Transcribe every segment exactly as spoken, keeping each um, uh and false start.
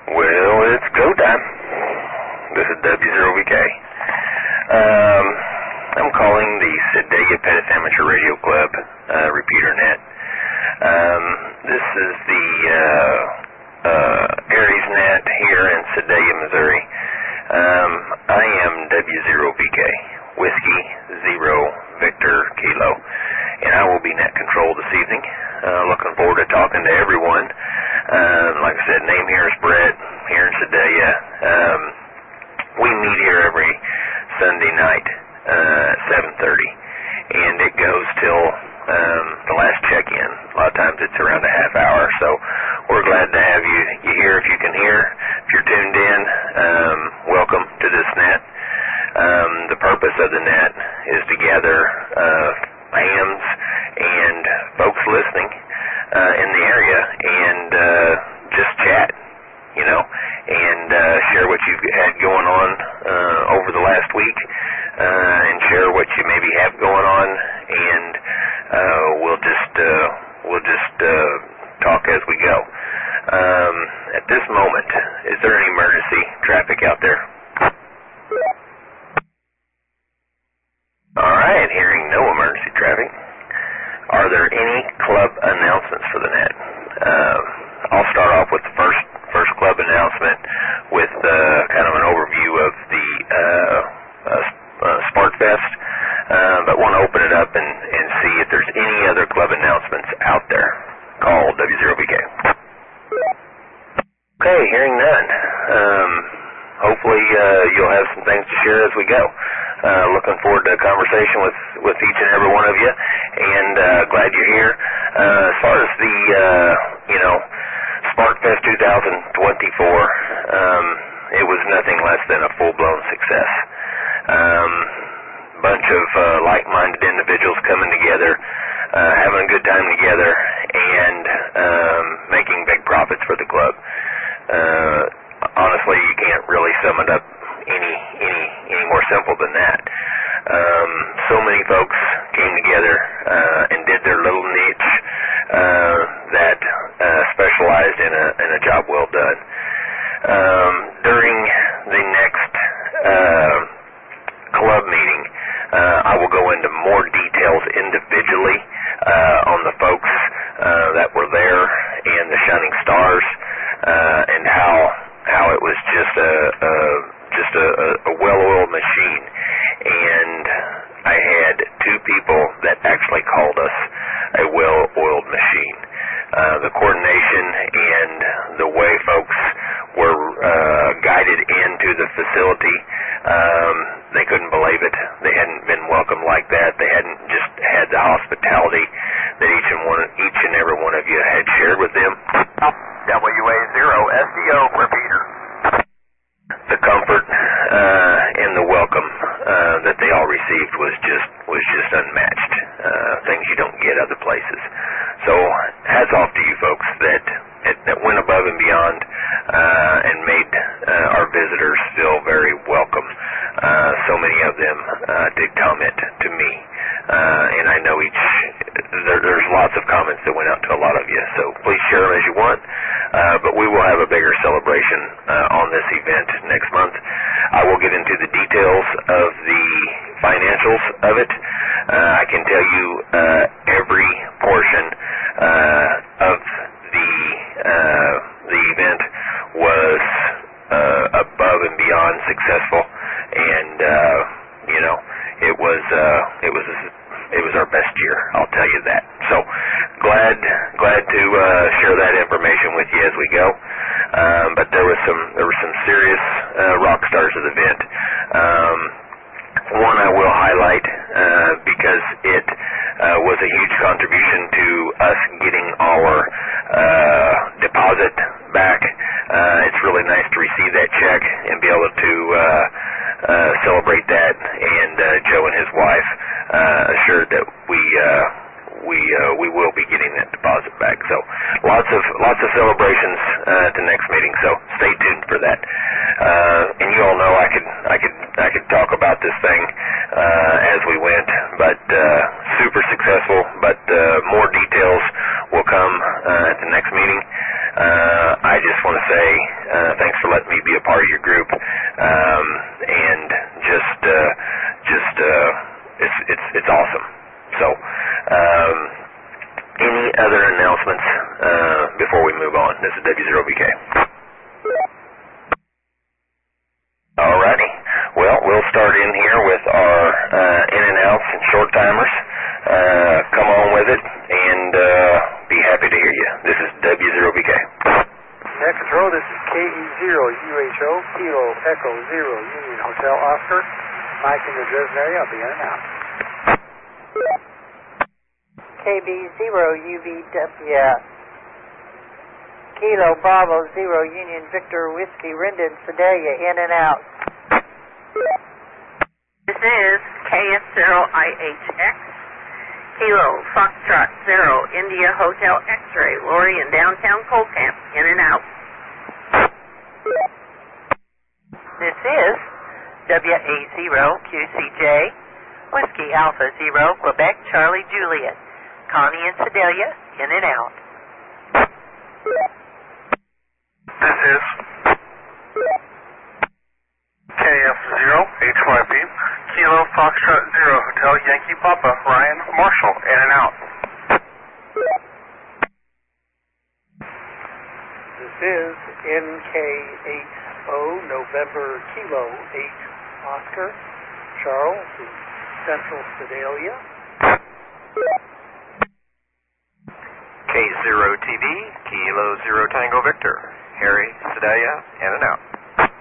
Well, it's go time. This is W zero V K. Um, I'm calling the Sedalia Pettit Amateur Radio Club uh, repeater net. Um, this is the uh, uh, Aries net here in Sedalia, Missouri. Um, I am W zero V K, Whiskey Zero Victor Kilo, and I will be net control this evening. Uh, looking forward to talking to everyone. Um, like I said, name here is Brett, here in Sedalia. Um, we meet here every Sunday night uh, at seven thirty, and it goes till um, the last check-in. A lot of times it's around a half hour, so we're glad to have you, you here if you can hear. If you're tuned in, um, welcome to this net. Um, the purpose of the net is to gather uh, hams and folks listening uh, in the area and uh, just chat, you know, and uh, share what you've had going on uh, over the last week uh, and share what you maybe have going on, and uh, we'll just uh, we'll just uh, talk as we go. Um, at this moment, is there any emergency traffic out there? All right, hearing no emergency traffic. Are there any club announcements for the net? Uh, I'll start off with the first first club announcement with uh, kind of an overview of the uh, uh, uh, SparkFest, uh, but want to open it up and, and see if there's any other club announcements out there. Call W zero V K. Okay, hearing none. Um, hopefully uh, you'll have some things to share as we go. Uh, looking forward to a conversation with, with each and every one of you, and uh, glad you're here. Uh, as far as the, uh, you know, SparkFest twenty twenty-four, um, it was nothing less than a full-blown success. Um, bunch of uh, like-minded individuals coming together, uh, having a good time together, and um, making big profits for the club. Uh, honestly, you can't really sum it up any any any more simple than that. Um, so many folks came together uh, and did their little niche uh, that uh, specialized in a in a job well done. Um, during the next uh, club meeting, uh, I will go into more details individually uh, on the folks uh, that were there and the Shining Stars, uh, and how how it was just a, a just a, a well-oiled machine. And I had two people that actually called us a well-oiled machine. Uh, the coordination and the way folks were uh, guided into the facility, um, they couldn't believe it. They hadn't been welcomed like that. They hadn't just had the hospitality that each and one, each and every one of you had shared with them. W A zero S D O repeater. The comfort uh, and the welcome uh, that they all received was just was just unmatched. Uh, things you don't get other places. So hats off to you folks that that went above and beyond uh, and made uh, our visitors feel very welcome. Uh, so many of them uh, did comment to me, uh, and I know each there, there's lots of comments that went out to a lot of you. So please share them as you want. Uh, but we will have a bigger celebration uh, on this event next month. I will get into the details of the financials of it. Uh, I can tell you uh, every portion uh, of the uh, the event was uh, above and beyond successful, and uh, you know it was uh, it was it was our best year. I'll tell you that. So glad glad to uh, share that information with you as we go. Um, but there was some there were some serious uh, rock stars of the event. Um, one I will highlight uh, because it uh, was a huge contribution to us getting our uh, deposit back. Uh, it's really nice to receive that check and be able to uh, uh, celebrate that. And uh, Joe and his wife uh, assured that we uh, we uh, we will be getting that deposit back. So lots of lots of celebrations uh, at the next meeting. So stay tuned for that. Uh, and you all know I could I could I could talk about this thing uh, as we went, but uh, super successful. But uh, more details will come uh, at the next meeting. uh, I just want to say uh, thanks for letting me be a part of your group, um, and just uh, just uh, it's it's it's awesome. So, um, any other announcements uh, before we move on? This is W zero B K. Alrighty. Well, we'll start in here with our uh, in and outs and short timers. Uh, come on with it, and uh, be happy to hear you. This is W zero B K. Net Control, this is K E zero U H O, Kilo Echo zero Union Hotel Oscar. Mike in the Dresden area, I'll be in and out. K B zero U V W, Kilo Bravo zero Union Victor Whiskey Rendon Sedalia, in and out. This is K F zero I H X, Kilo Foxtrot zero India Hotel X-Ray, Lori in downtown Coal Camp, in and out. This is W A zero Q C J, Whiskey Alpha zero Quebec Charlie Juliet, Connie in Sedalia, in and out. This is K F zero H Y P, Kilo Foxtrot zero Hotel Yankee Papa, Ryan Marshall, in and out. This is N K eight O November Kilo eight Oscar, Charles in Central Sedalia. K zero T V, Kilo zero Tango Victor, Harry Sedalia, in and out.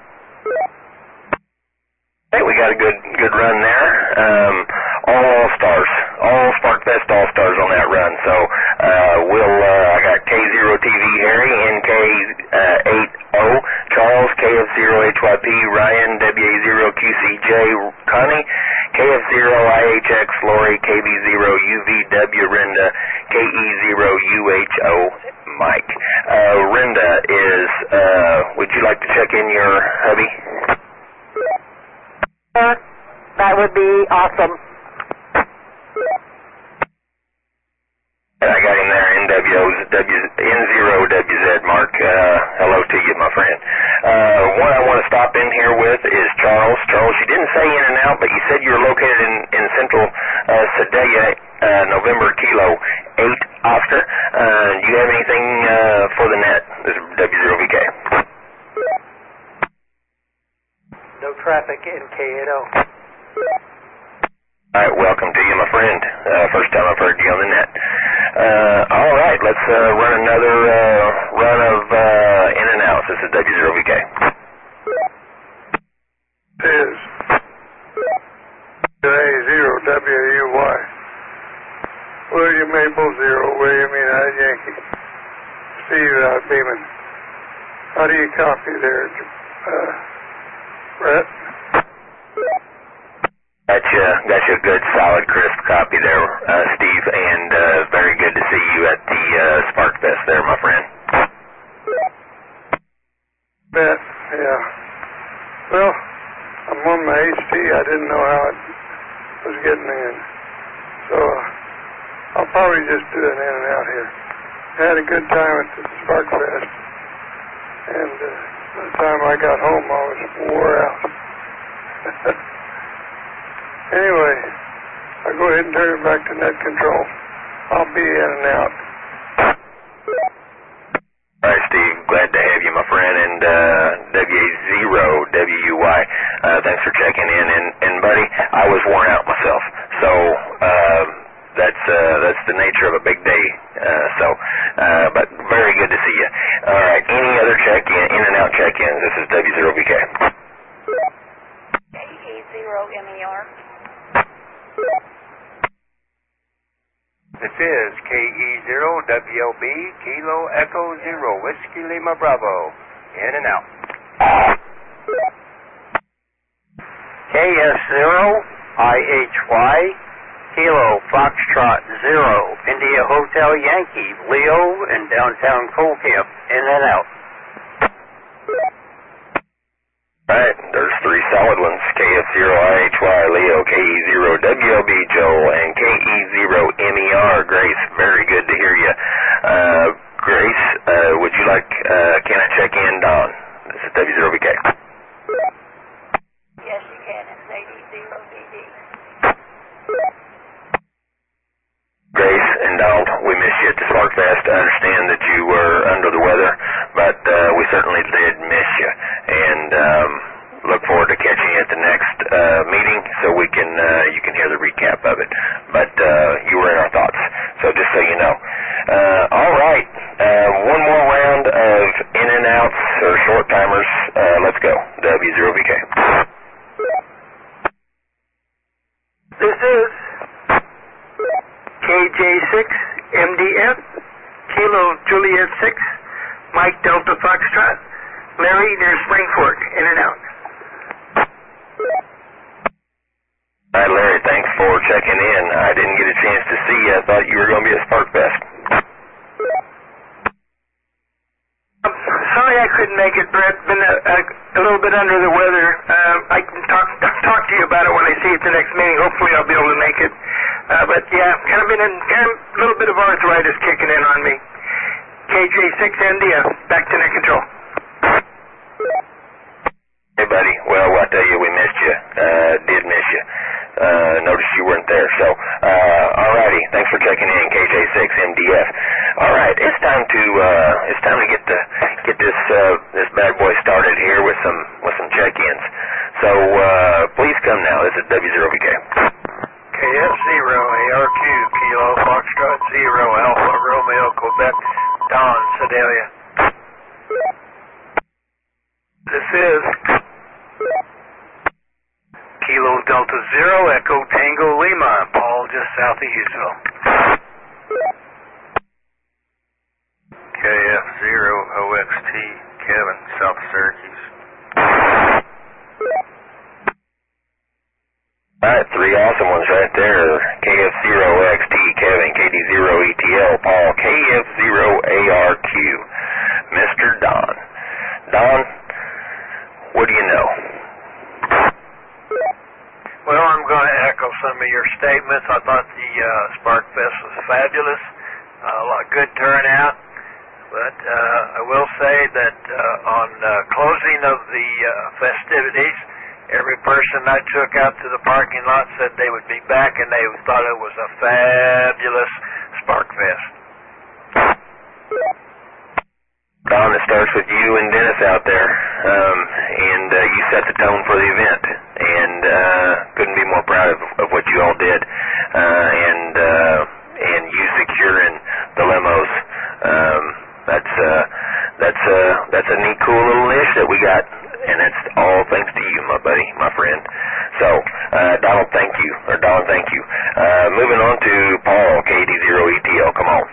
Hey, we got a good good run there. Um, all All Stars, all SparkFest All Stars on that run. So uh, we'll uh, I got K zero T V Harry, N K eight O Charles, K F zero H Y P Ryan, W A zero Q C J Connie, K F zero I H X Lori, K B zero U V W Renda, K E zero U H O Mike. Uh, Renda is. Uh, would you like to check in your hubby? That would be awesome. I got him there, N zero W Z, Mark. Uh, hello to you, my friend. Uh, one I want to stop in here with is Charles. Charles, you didn't say in and out, but you said you were located in, in central uh, Sedalia, uh, November Kilo eight Oscar. Uh, do you have anything uh, for the net? This is W zero V K. No traffic in K eight O. All right, welcome to you, my friend. Uh, first time I've heard you on the net. Uh, all right, let's uh, run another uh, run of uh, in and out. This is W zero V K. This is A zero W U Y. William Maple zero, William United Yankee. Steve out Beeman. How do you copy there, uh, Brett? Got you, got you a good, solid, crisp copy there, uh, Steve, and uh, very good to see you at the uh, SparkFest there, my friend. Bet, yeah. Well, I'm on my H T. I didn't know how it was getting in. So uh, I'll probably just do an in and out here. I had a good time at the SparkFest, and uh, by the time I got home, I was wore out. Anyway, I'll go ahead and turn it back to net control. I'll be in and out. All right, Steve, glad to have you, my friend, and uh, W A zero W U Y, uh, thanks for checking in. And, and, buddy, I was worn out myself, so uh, that's uh, that's the nature of a big day. Uh, so, uh, but very good to see you. All right, any other check-in, in and out check-ins? This is W zero V K. K E zero M E R. This is K E zero W L B, Kilo Echo zero, Whiskey Lima Bravo, in and out. K S zero I H Y, Kilo Foxtrot zero, India Hotel Yankee, Leo in downtown Coal Camp, in and out. All right, there's three solid ones. K F zero I H Y, Leo, K E zero W L B, Joel, and K E zero M E R, Grace. Very good to hear you. Uh, Grace. Uh, would you like, uh, can I check in, Don? This is W zero V K. Yes, you can. It's eighty zero D D. Grace and Don, we missed you at the SparkFest. I understand that you were under the weather, but uh, we certainly did miss you. And um, look forward to catching you at the next uh, meeting so we can uh, you can hear the recap of it. But uh, you were in our thoughts, so just so you know. Uh, all right, uh, one more round of in and outs or short timers. Uh, let's go. W zero V K. This is K J six M D F, Kilo Juliet six, Mike Delta Foxtrot, Larry near Spring Fork, in and out. Hi, Larry. Thanks for checking in. I didn't get a chance to see you. I thought you were going to be at SparkFest. Sorry I couldn't make it, Brett. Been a, a, a little bit under the weather. Uh, I can talk talk to you about it when I see you at the next meeting. Hopefully I'll be able to make it. Uh, but yeah, kind of been in kind of a little bit of arthritis kicking in on me. K J six M D F, back to net control. Hey, buddy. Well, I tell you, we missed you. Uh, did miss you. Uh, noticed you weren't there. So, uh, alrighty. Thanks for checking in, K J six M D F. All right, it's time to uh, it's time to get the get this uh, this bad boy started here with some with some check-ins. So uh, please come now. This is W zero V K. K F zero A R Q Kilo Foxtrot zero Alpha Romeo Quebec Don Sedalia. This is Kilo Delta zero Echo Tango Lima, Paul just south of Houstonville. K F zero O X T Kevin, south of Syracuse. Alright, three awesome ones right there. K F zero X T Kevin, K D zero E T L Paul, K F zero A R Q, Mister Don. Don, what do you know? Well, I'm going to echo some of your statements. I thought the uh, SparkFest was fabulous. Uh, a lot of good turnout. But uh, I will say that uh, on uh, closing of the uh, festivities, every person I took out to the parking lot said they would be back, and they thought it was a fabulous SparkFest. Don, it starts with you and Dennis out there, um, and uh, you set the tone for the event, and uh, couldn't be more proud of, of what you all did, uh, and uh, and you securing the limos. Um, that's uh, that's uh, that's a neat, cool little niche that we got, and that's all thanks to you, my buddy, my friend. So, uh, Donald, thank you, or Don, thank you. Uh, moving on to Paul, K D zero E T L. Come on.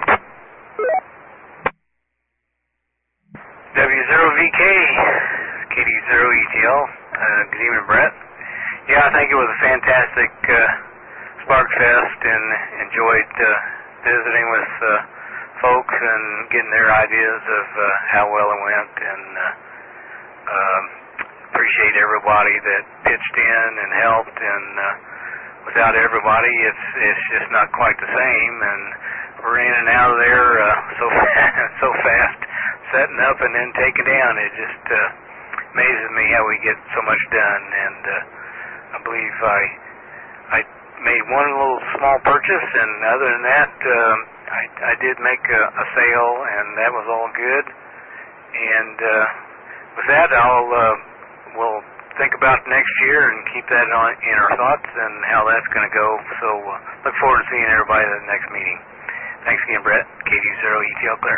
W zero V K, K D zero E T L, uh, good evening, Brett. Yeah, I think it was a fantastic uh, SparkFest, and enjoyed uh, visiting with uh, folks and getting their ideas of uh, how well it went, and uh, um, appreciate everybody that pitched in and helped, and uh, without everybody, it's it's just not quite the same, and we're in and out of there uh, so so fast. Setting up and then taking down. It just uh, amazes me how we get so much done. And uh, I believe I I made one little small purchase, and other than that, um, I, I did make a, a sale, and that was all good. And uh, with that, I'll uh, we'll think about next year and keep that on, in our thoughts and how that's going to go. So uh, look forward to seeing everybody at the next meeting. Thanks again, Brett. K D zero E T L clear.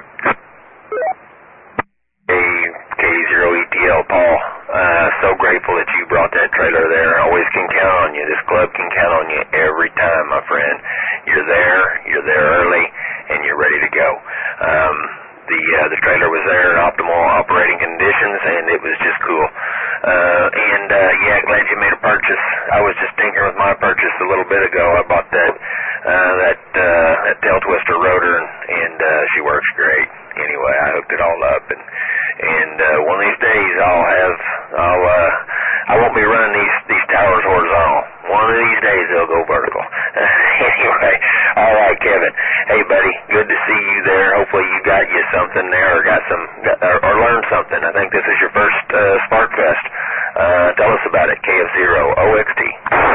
Hey, K D zero E T L, Paul. Uh, so grateful that you brought that trailer there. Always can count on you. This club can count on you every time, my friend. You're there, you're there early, and you're ready to go. Um, the uh, the trailer was there in optimal operating conditions, and it was just cool. Uh, and uh, yeah, glad you made a purchase. I was just tinkering with my purchase a little bit ago. I bought that uh, that uh, that tail twister rotor, and, and uh, she works great. Anyway, I hooked it all up, and and uh, one of these days I'll have I'll uh, I won't be running these these towers horizontal. One of these days they'll go vertical. Anyway, all right, Kevin. Hey, buddy, good to see you there. Hopefully you got you something there, or got some, got, or, or learned something. I think this is your first uh, SparkFest. Uh, tell us about it. K F zero O X T.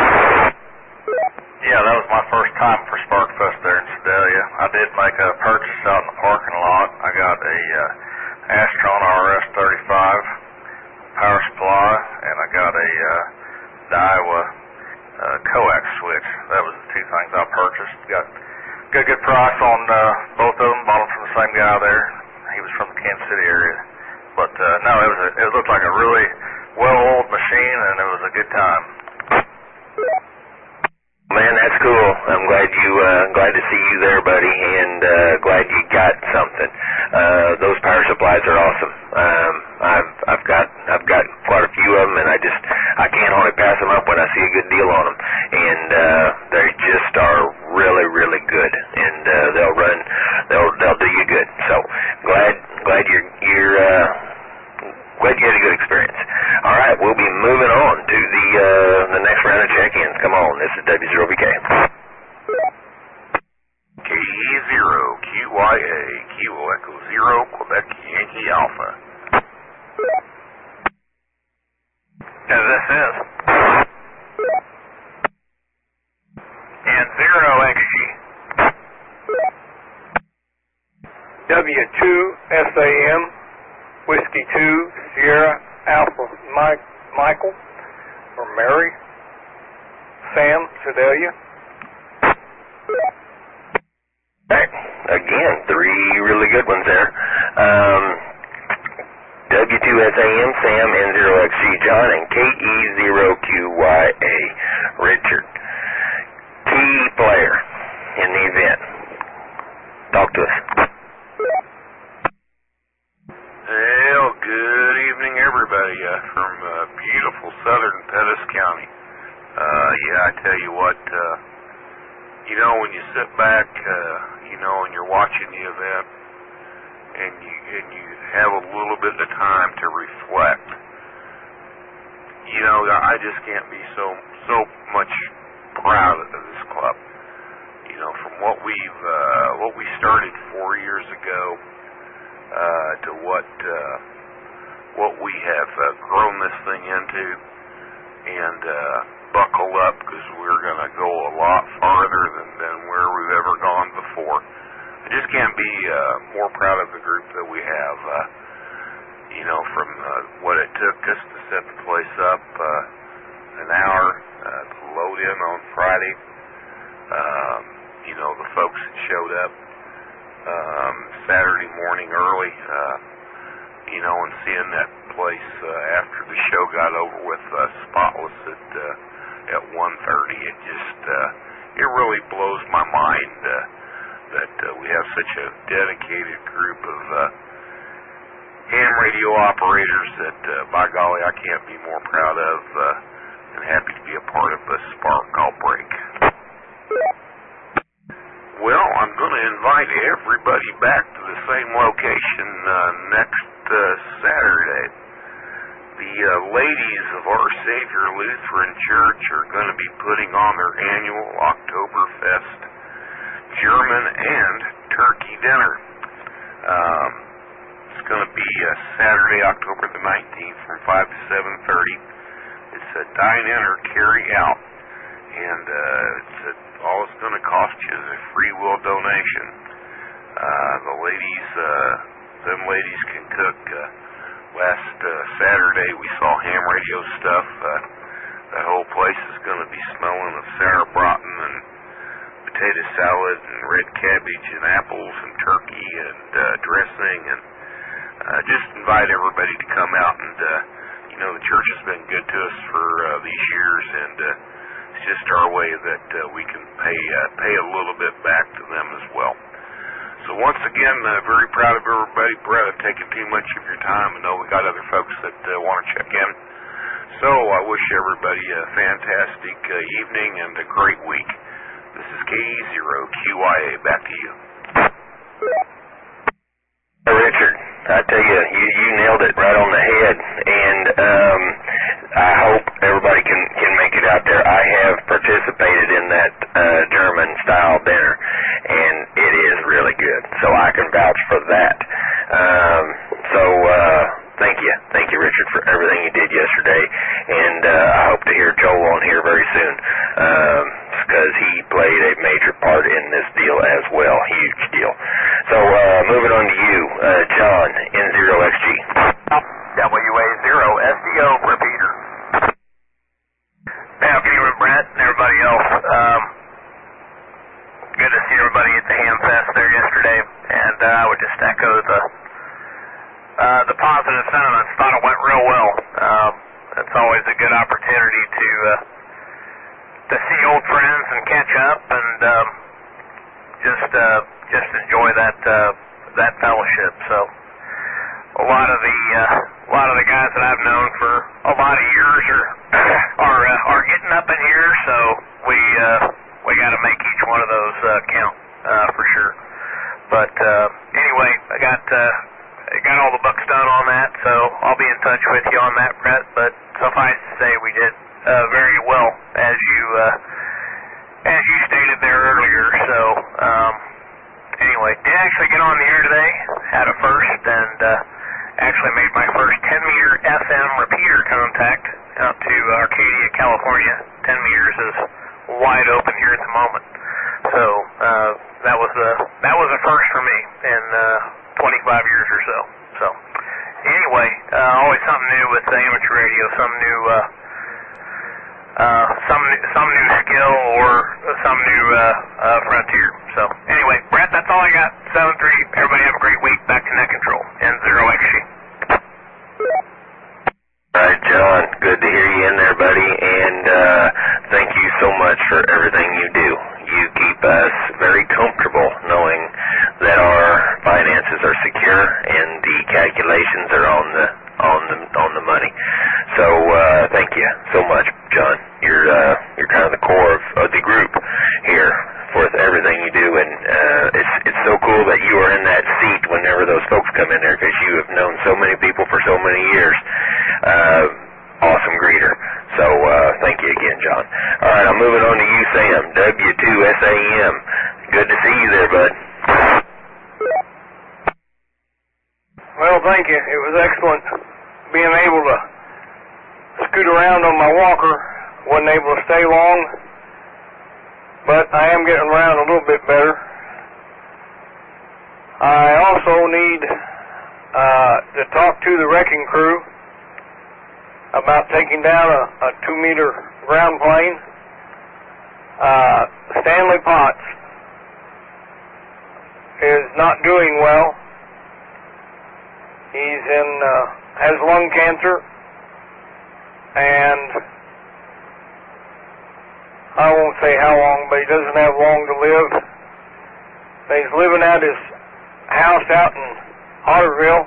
Yeah, that was my first time for SparkFest there in Sedalia. I did make a purchase out in the parking lot. I got a uh, Astron R S thirty-five power supply, and I got a uh, Daiwa uh, coax switch. That was the two things I purchased. Got good good price on uh, both of them. Bought them from the same guy there. He was from the Kansas City area. But uh, no, it was a, it looked like a really well-oiled machine, and it was a good time. Man, that's cool. I'm glad you uh, glad to see you there, buddy, and uh, glad you got something. Uh, those power supplies are awesome. Um, I've I've got I've got quite a few of them, and I just I can't hardly pass them up when I see a good deal on them, and uh, they just are really really good, and uh, they'll run they'll they'll do you good. So glad glad you're you're. Uh, Glad you had a good experience. All right, we'll be moving on to the uh, the next round of check-ins. Come on, this is W zero V K. K E zero Q Y A, Kilo Echo Zero, Quebec Yankee Alpha. Yeah, this is. And zero X G. W two S A M, Whiskey two, Sierra Alpha Mike, Michael, or Mary, Sam, Sedalia. Right. Again, three really good ones there. Um, W two S A M, Sam, and zero X G, John, and K E zero Q Y A, Richard. Key player in the event. Talk to us. Well, good evening, everybody, uh, from uh, beautiful southern Pettis County. Uh, yeah, I tell you what, uh, you know, when you sit back, uh, you know, and you're watching the event, and you and you have a little bit of time to reflect, you know, I just can't be so so much proud of this club. You know, from what we've uh, what we started four years ago. Uh, to what uh, what we have uh, grown this thing into, and uh, buckle up, because we're going to go a lot farther than, than where we've ever gone before. I just can't be uh, more proud of the group that we have. Uh, you know, from uh, what it took us to set the place up, uh, an hour uh, to load in on Friday. Um, you know, the folks that showed up. Um, Saturday morning early, uh, you know, and seeing that place uh, after the show got over with uh, spotless at uh, at one thirty, it just uh, it really blows my mind uh, that uh, we have such a dedicated group of uh, ham radio operators that, uh, by golly, I can't be more proud of, uh, and happy to be a part of the Spark Outbreak. Well, I'm going to invite everybody back to the same location uh, next uh, Saturday. The uh, ladies of Our Savior Lutheran Church are going to be putting on their annual Oktoberfest German and turkey dinner. Um, it's going to be uh, Saturday, October the nineteenth from five to seven thirty. It's a dine-in or carry-out, and uh, it's a all it's going to cost you is a free will donation. Uh, the ladies, uh, them ladies can cook. Uh, last uh, Saturday we saw ham radio stuff. Uh, that whole place is going to be smelling of sauerbraten and potato salad and red cabbage and apples and turkey and uh, dressing. And uh, just invite everybody to come out. And uh, you know, the church has been good to us for uh, these years, and uh, it's just our way that uh, we can pay uh, pay a little bit back to them as well. So once again, uh, very proud of everybody. Brett, I've taken too much of your time. I know we got other folks that uh, want to check in. So I wish everybody a fantastic uh, evening and a great week. This is K E zero Q Y A. Back to you. Richard, I tell you, you, you nailed it right on the head, and um, I hope everybody can, can make it out there. I have participated in that uh, German-style dinner, and it is really good, so I can vouch for that. Richard, for everything you did yesterday, and uh, I hope to hear Joel on here very soon, because um, he played a major part in this deal as well, huge deal. So uh, moving on to you, uh, John, N zero X G. W A zero S D O repeater. Now, Cameron, Brett, and everybody else, um, good to see everybody at the Ham Fest there yesterday, and uh, I would just echo the uh, the positive sentiments. Thought it went real well. Um, it's always a good opportunity to uh, to see old friends and catch up, and um, just uh, just enjoy that uh, that fellowship. So a lot of the uh, a lot of the guys that I've known for a lot of years are are uh, are getting up in here, so we uh, we got to make each one of those uh, count uh, for sure. But uh, anyway, I got uh, I got all the books done on that, so I'll be in touch with you on that, Brett. But suffice to say, we did uh, very well, as you uh, as you stated there earlier. So um, anyway, did actually get on the air today, had a first, and uh, actually made my first ten meter F M repeater contact out to Arcadia, California. ten meters is wide open here at the moment. So uh, that was a that was a first for me in uh, twenty-five years or so. So anyway, uh, always something new with the amateur radio, some new uh, uh, some some new skill or some new uh, uh, frontier. So anyway, Brett, that's all I got. seven three. Everybody have a great week. Back to net control. N zero X G. All right, John, good to hear you in there, buddy, and uh, thank you so much for everything you do. You keep us very comfortable knowing that our finances are secure and the calculations are on the on the on the money. So uh, thank you so much, John. You're uh, you're kind of the core of, of the group here for everything you do, and uh, it's it's so cool that you are in that seat whenever those folks come in there, because you have known so many people for so many years. Uh, awesome greeter. So uh, thank you again, John. All right, I'm moving on to you, Sam. W two S A M. Good to see you there, bud. Well, thank you. It was excellent being able to scoot around on my walker. Wasn't able to stay long, but I am getting around a little bit better. I also need uh, to talk to the wrecking crew about taking down a, a two-meter ground plane. Uh, Stanley Potts is not doing well. He's in uh, has lung cancer, and I won't say how long, but he doesn't have long to live. He's living at his house out in Otterville,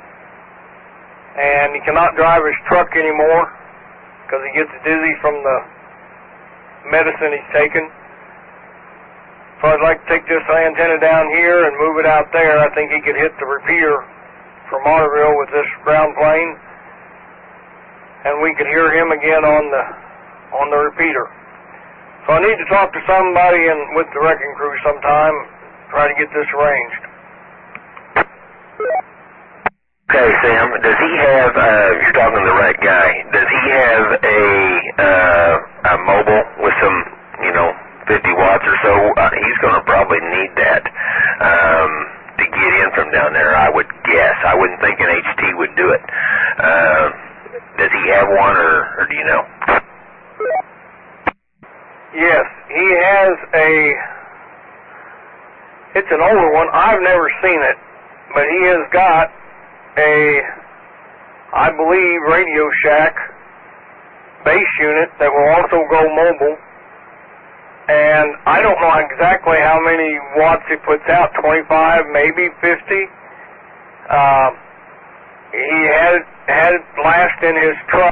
and he cannot drive his truck anymore because he gets dizzy from the medicine he's taken. So I'd like to take this antenna down here and move it out there. I think he could hit the repeater from Otterville with this ground plane, and we could hear him again on the on the repeater. So I need to talk to somebody and with the wrecking crew sometime, try to get this arranged. Okay, Sam, does he have, uh, you're talking to the right guy, does he have a, uh, a mobile with some, you know, fifty watts or so? Uh, he's going to probably need that um, to get in from down there, I would guess. I wouldn't think an H T would do it. Uh, does he have one, or, or do you know? Yes, he has a, it's an older one. I've never seen it, but he has got a, I believe, Radio Shack base unit that will also go mobile. And I don't know exactly how many watts it puts out, twenty-five, maybe fifty. Uh, he had, had it last in his truck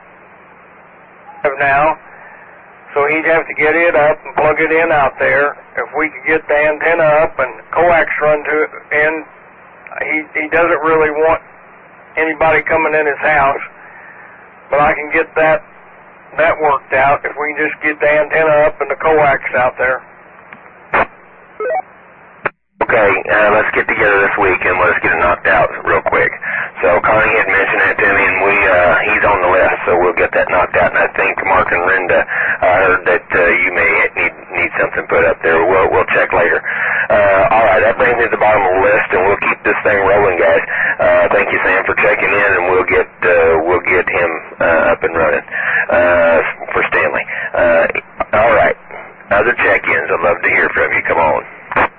now, so he'd have to get it up and plug it in out there. If we could get the antenna up and coax run to it in, he, he doesn't really want anybody coming in his house, but I can get that that worked out if we can just get the antenna up and the coax out there. Okay, uh, let's get together this week and let's get it knocked out real quick. So Connie had mentioned that to me, and we uh, he's on the list, so we'll get that knocked out. And I think Mark and Linda, I heard that uh, you may need need something put up there. We'll we'll check later. Uh, all right, that brings me to the bottom of the list, and we'll keep this thing rolling, guys. Uh, thank you, Sam, for checking in, and we'll get uh, we'll get him uh, up and running uh, for Stanley. Uh, all right, other check-ins. I'd love to hear from you. Come on.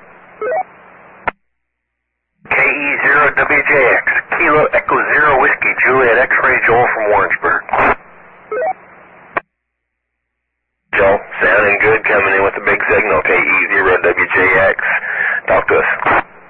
K E zero W J X, Kilo Echo Zero Whiskey Juliet X-Ray Joel from Warrensburg. Joel, sounding good, coming in with a big signal. K E zero W J X, talk to us.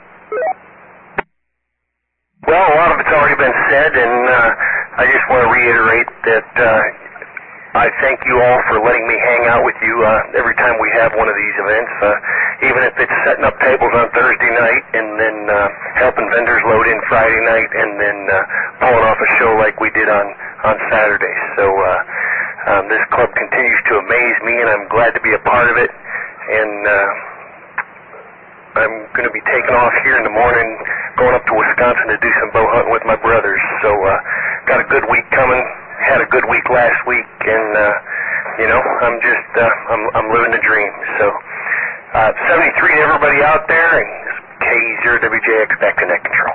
Well, a lot of it's already been said, and uh, I just want to reiterate that uh, I thank you all for letting me hang out with you uh, every time we have one of these events, uh, even if it's setting up tables on Thursday night and then uh, helping vendors load in Friday night and then uh, pulling off a show like we did on, on Saturday. So uh, um, this club continues to amaze me, and I'm glad to be a part of it. And uh, I'm going to be taking off here in the morning, going up to Wisconsin to do some bow hunting with my brothers. So uh, got a good week coming. Had a good week last week, and uh, you know, I'm just uh, I'm I'm living the dream. So uh, seventy-three to everybody out there, and K E zero W J X back to net control.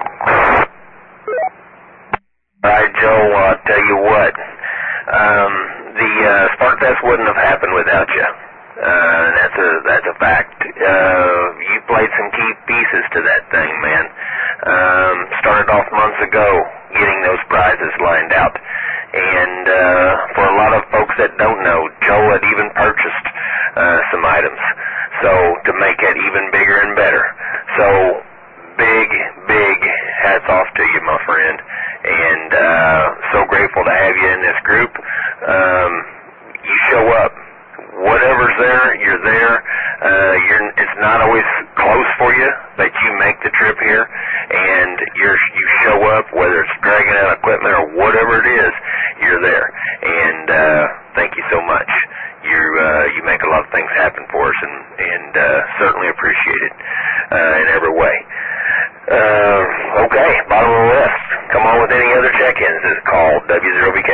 All right, Joe. I'll tell you what, um, the uh, Sparkfest wouldn't have happened without you. Uh, that's a that's a fact. Uh, you played some key pieces to that thing, man. Um, started off months ago getting those prizes lined out. And uh, for a lot of folks that don't know, Joe had even purchased uh, some items, so to make it even bigger and better. So big, big hats off to you, my friend, and uh, so grateful to have you in this group. Um, you show up. Whatever's there, you're there. Uh, you're, it's not always close for you, but you make the trip here, and you're, you show up, whether it's dragging out equipment or whatever it is, you're there. And uh, thank you so much. You uh, you make a lot of things happen for us, and, and uh, certainly appreciate it uh, in every way. Uh, okay, bottom of the list. Come on with any other check-ins. It's called W zero V K.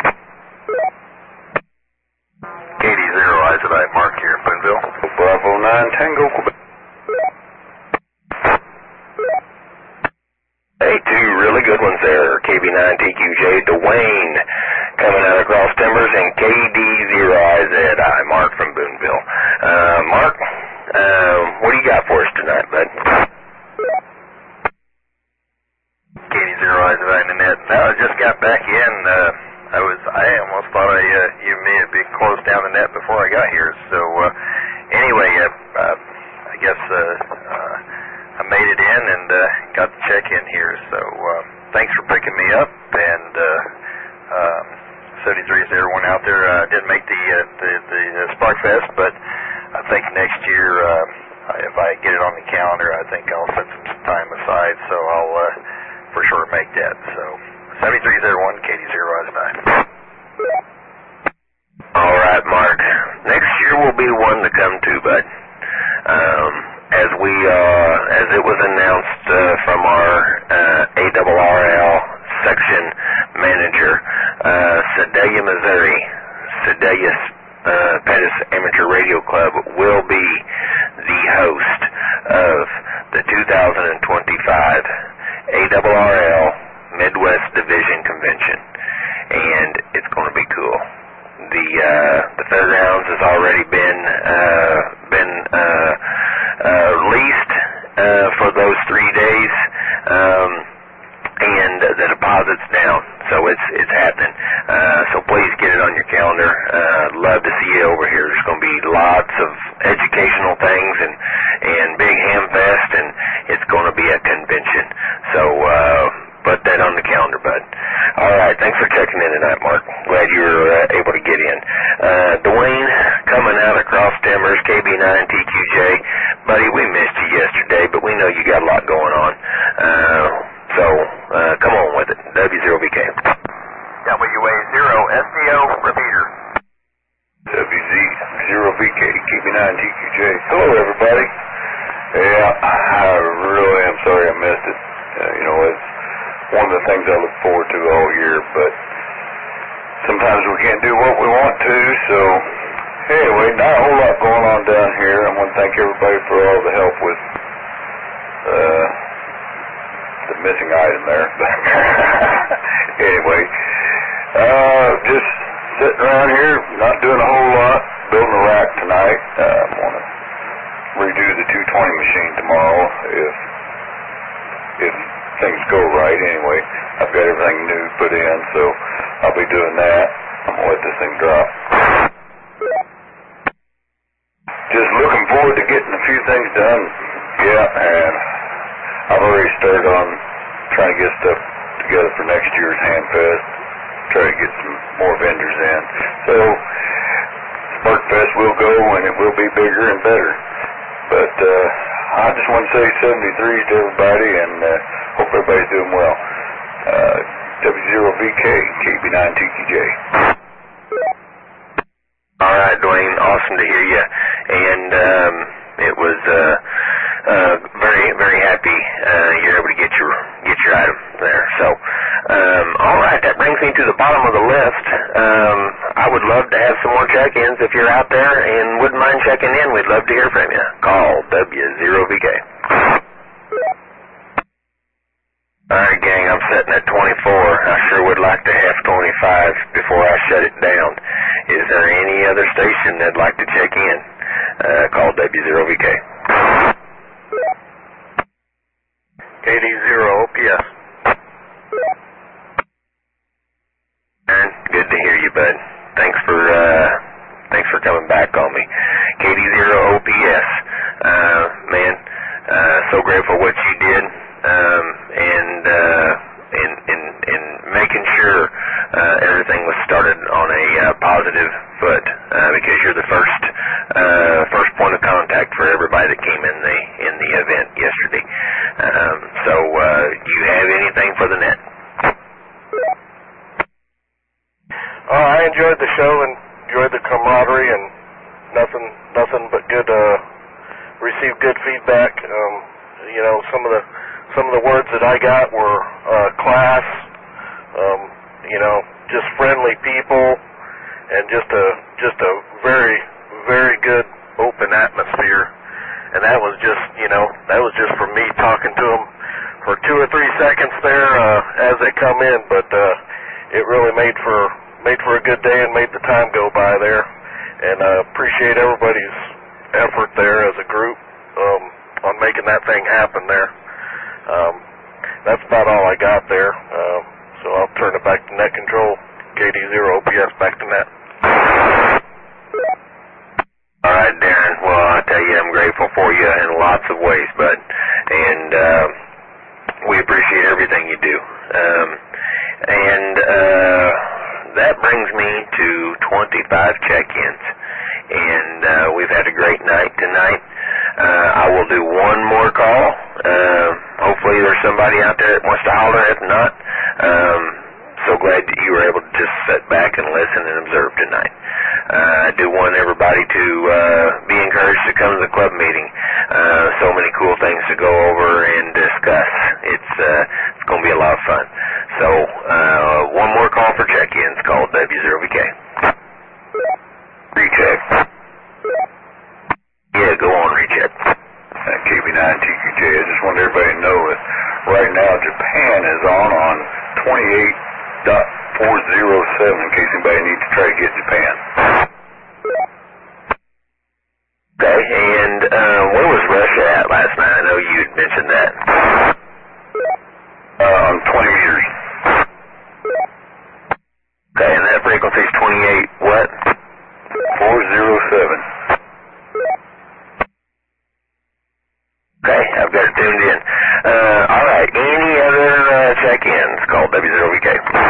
K D zero, Isodite Mark here, Boonville. Bravo nine, Tango, Quebec. Hey, two really good ones there. K B nine T Q J, Dwayne coming out across timbers, and K D zero I Z I, Mark from Boonville. Uh, Mark, uh, what do you got for us tonight, bud? K D zero I Z I in the net. No, I just got back in. Uh, I was, I almost thought I, uh, you may have been closed down the net before I got here. So, uh, anyway, uh, uh, I guess, uh, uh, I made it in and, uh, got the check in here. So, uh, thanks for picking me up, and, uh, um, seventy-three is everyone out there. I uh, didn't make the, uh, the, the uh, Sparkfest, but I think next year, uh, if I get it on the calendar, I think I'll set some time aside, so I'll, uh, for sure make that. So, seventy-three oh one, K D zero out of nine. All right, Mark. Next year will be one to come to, bud. Um, as we, uh, as it was announced uh, from our uh, A R R L section manager, uh, Sedalia, Missouri, Sedalia uh, Pettis Amateur Radio Club will be the host of the two thousand twenty-five A R R L Midwest Division Convention, and it's going to be cool. The uh, the fairgrounds has already been uh, been uh, uh, leased uh, for those three days, um, and the deposit's down, so it's it's happening. Uh, so please get it on your calendar. Uh, love to see you over here. There's going to be lots of educational things and and big ham fest, and it's going to be a convention. So. Uh, Put that on the calendar, bud. All right, thanks for checking in tonight, Mark. Glad you were uh, able to get in. Uh, Dwayne, coming out across timbers, K B nine T Q J. Buddy, we missed you yesterday, but we know you got a lot going on. Uh, so, uh, come on with it. W zero V K. W A zero S D O, repeater. W Z zero V K, K B nine T Q J. Hello, everybody. Yeah, I sometimes we can't do what we want to, so anyway, not a whole lot going on down here. I want to thank everybody for all the help with uh, the missing item there. Anyway, uh, just sitting around here, not doing a whole lot, building a rack tonight. Uh, I'm going to redo the two twenty machine tomorrow if if things go right. Anyway, I've got everything new put in, so I'll be doing that. I'm going to let this thing drop. Just looking forward to getting a few things done. Yeah, and I've already started on trying to get stuff together for next year's Hamfest, try to get some more vendors in. So, SparkFest will go, and it will be bigger and better. But uh, I just want to say seventy-three to everybody, and uh, hope everybody's doing well. Uh, W zero V K, K B nine T Q J. All right, Dwayne, awesome to hear you. And um, it was uh, uh, very, very happy uh, you're able to get your get your item there. So, um, all right, that brings me to the bottom of the list. Um, I would love to have some more check-ins if you're out there and wouldn't mind checking in. We'd love to hear from you. Call W zero V K. All right, gang, I'm sitting at twenty-four. I sure would like to have twenty-five before I shut it down. Is there any other station that'd like to check in? Uh, call W zero V K. K D zero O P S. Aaron, good to hear you, bud. Thanks for uh, thanks for coming back on me. K D zero O P S. Uh, man, uh, so grateful what you did, um, and uh, in in in making sure uh, everything was started on a uh, positive foot, uh, because you're the first uh, first point of contact for everybody that came in the in the event yesterday. Um, so, uh, do you have anything for the net? Oh, I enjoyed the show and enjoyed the camaraderie, and nothing, nothing but good. Uh, received good feedback. Um, you know, some of the some of the words that I got were uh, class. Um, you know, just friendly people, and just a just a very very good open atmosphere. And that was just, you know, that was just from me talking to them for two or three seconds there uh, as they come in, but uh, it really made for made for a good day and made the time go by there. And uh, appreciate everybody's effort there as a group um, on making that thing happen there. Um, that's about all I got there. Uh, so I'll turn it back to net control. K D zero O P S back to net. All right, Darren. Well, I tell you, I'm grateful for you in lots of ways, bud. And uh, we appreciate everything you do. Um, and uh, that brings me to twenty-five check-ins. And uh, we've had a great night tonight. Uh, I will do one more call. Uh, hopefully there's somebody out there that wants to holler. If not, um, so glad that you were able to just sit back and listen and observe tonight. Uh, I do want everybody to uh, be encouraged to come to the club meeting. Uh, so many cool things to go over and discuss. It's uh, it's going to be a lot of fun. So uh, one more call for check-ins. Call W zero V K. Recheck. Yeah, go on, recheck. Uh, K B nine T Q J. I just want everybody to know that right now Japan is on on twenty-eight point four oh seven in case anybody needs to try to get Japan. Okay, and uh, where was Russia at last night? I know you had mentioned that. Uh, on twenty meters. Okay, and that frequency is twenty-eight what? four oh seven. Okay, I've got it tuned in. Uh, all right, any other uh, check-ins? Call W zero V K.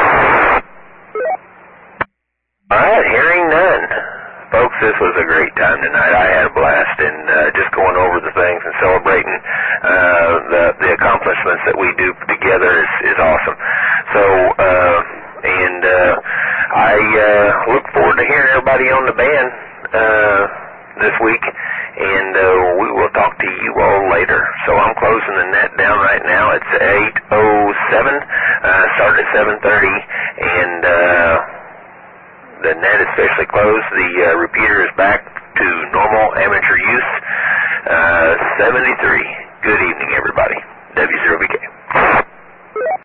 All right, hearing none. Folks, this was a great time tonight. I had a blast, and uh, just going over the things and celebrating uh, the, the accomplishments that we do together is, is awesome. So, uh, and uh, I uh, look forward to hearing everybody on the band uh, this week, and uh, we will talk to you all later. So I'm closing the net down right now. It's eight oh seven. Uh, start at seven thirty, and uh, net is officially closed. The uh, repeater is back to normal amateur use. Uh, seventy-three.